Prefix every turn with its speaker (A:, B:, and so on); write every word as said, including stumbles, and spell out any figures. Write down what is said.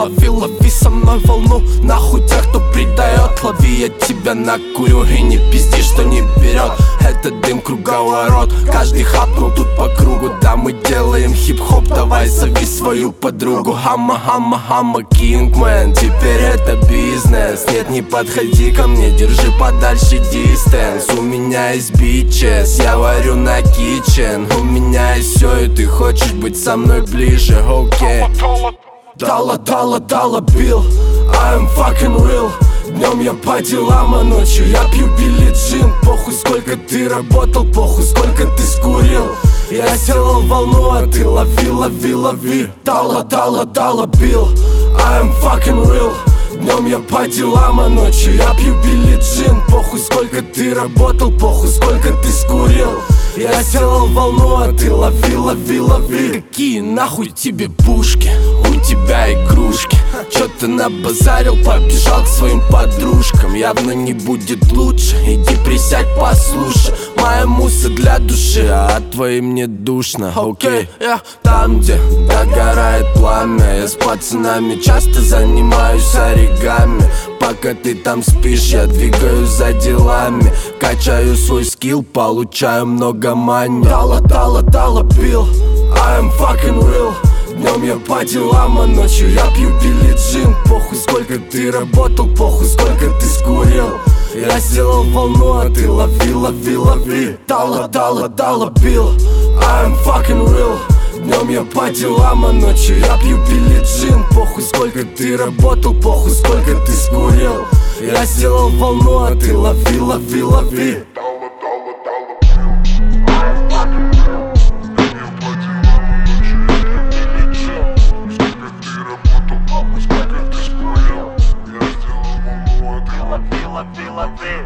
A: лови, лови со мной волну. Нахуй тех, кто предает. Лови, я тебя накурю и не пизди, что не берет. Это дым круговорот, каждый хапнул тут по кругу. Да, мы делаем хип-хоп, давай зови свою подругу. Хама, хама, хама, кингмен, теперь это бизнес. Нет, не подходи ко мне, держи подальше дистанс. У меня есть бичес, я варю на кичен. У меня есть все, и ты хочешь быть со мной ближе, окей. Дала, дала, дала, бил, I am fucking real. Днем я по делам, а ночью я пью Билли Джин. Похуй, сколько ты работал, похуй, сколько ты скурил. Я сделал волну, а ты лови, лови, лови. Дала, дала, дала, бил, I am fucking real. Днем я по делам, а ночью я пью Билли Джин. Похуй, сколько ты работал, похуй, сколько ты скурил. Я сделал волну, а ты лови, лови, лови. Какие нахуй тебе пушки? У тебя игрушки. Чё ты набазарил, побежал к своим подружкам. Явно не будет лучше, иди присядь, послушай. Моя музыка для души, а от твоей мне душно. Окей, я там, где догорает пламя. Я с пацанами часто занимаюсь оригами. Пока ты там спишь, я двигаюсь за делами. Качаю свой скилл, получаю много мани. Дала, дала, дала, бил, I am fucking real. Днем я по делам, а ночью я пью Билли Джин. Похуй, сколько ты работал, похуй, сколько ты скурил. Я сделал волну, а ты лови, лови, лови. Дала, дала, дала, бил, I am fucking real. Днем я по делам, а ночью я пью Билли Джин. Похуй, сколько ты работал, похуй, сколько ты скурил. Я сделал волну, а ты лови, лови, лови.
B: Love me.